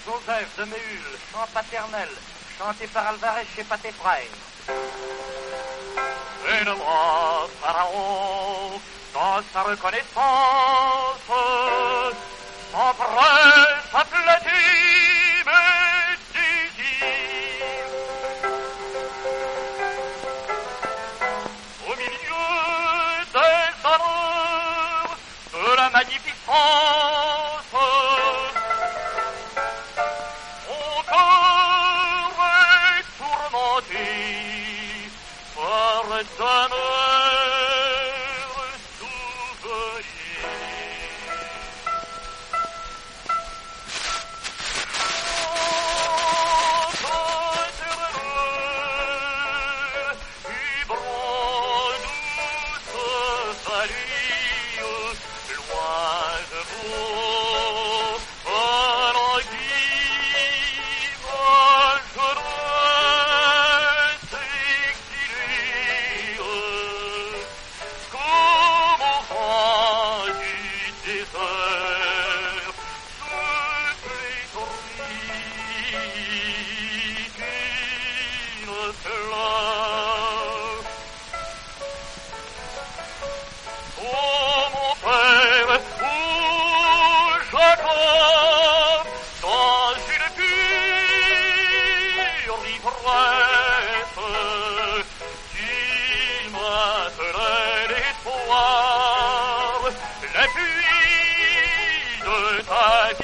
Joseph de Méhul, chant paternel, chanté par Alvarez chez Pathé Frères. Et le roi Pharaon, dans sa reconnaissance, s'empresse à flatter mes désirs. Au milieu des honneurs de la magnificence, mon cœur est tourmenté par d'amers souvenirs. La pluie de ta